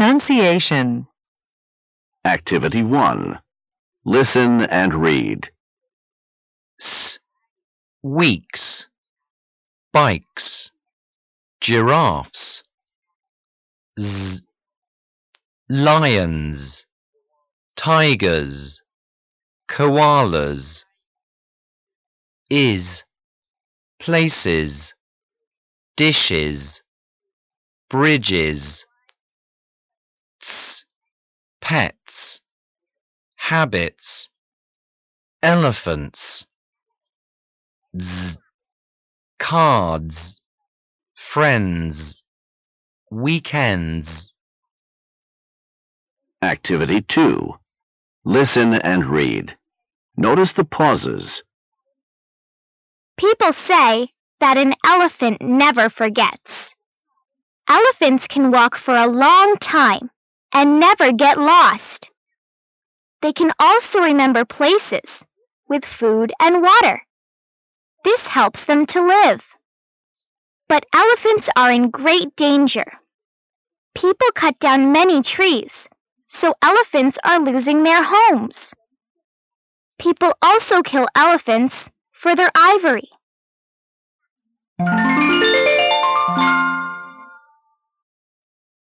Pronunciation. Activity 1. Listen and read. S, weeks, bikes, giraffes. Z, lions, tigers, koalas. Is, places, dishes, bridges. Ts, pets, habits, elephants. Z, cards, friends, weekends. Activity 2. Listen and read. Notice the pauses. People say that an elephant never forgets. Elephants can walk for a long time and never get lost. They can also remember places with food and water. This helps them to live. But elephants are in great danger. People cut down many trees, so elephants are losing their homes. People also kill elephants for their ivory.